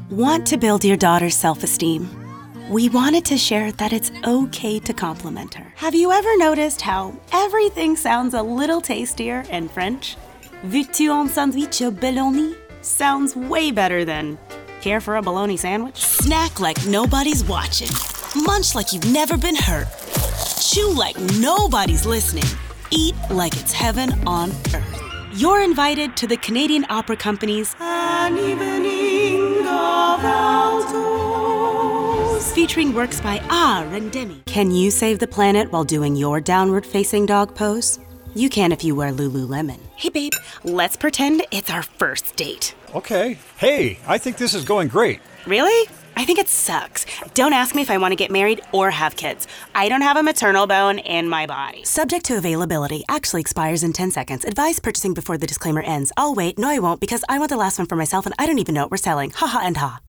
Want to build your daughter's self-esteem? We wanted to share that it's okay to compliment her. Have you ever noticed how everything sounds a little tastier in French? Veux-tu un sandwich au bologna? Sounds way better than care for a bologna sandwich. Snack like nobody's watching. Munch like you've never been hurt. Chew like nobody's listening. Eat like it's heaven on earth. You're invited to the Canadian Opera Company's An Evening of Altos, featuring works by and Demi. Can you save the planet while doing your downward-facing dog pose? You can if you wear Lululemon. Hey, babe, let's pretend it's our first date. Okay. Hey, I think this is going great. Really? I think it sucks. Don't ask me if I want to get married or have kids. I don't have a maternal bone in my body. Subject to availability. Actually expires in 10 seconds. Advise purchasing before the disclaimer ends. I'll wait. No, I won't, because I want the last one for myself and I don't even know what we're selling. Ha ha and ha.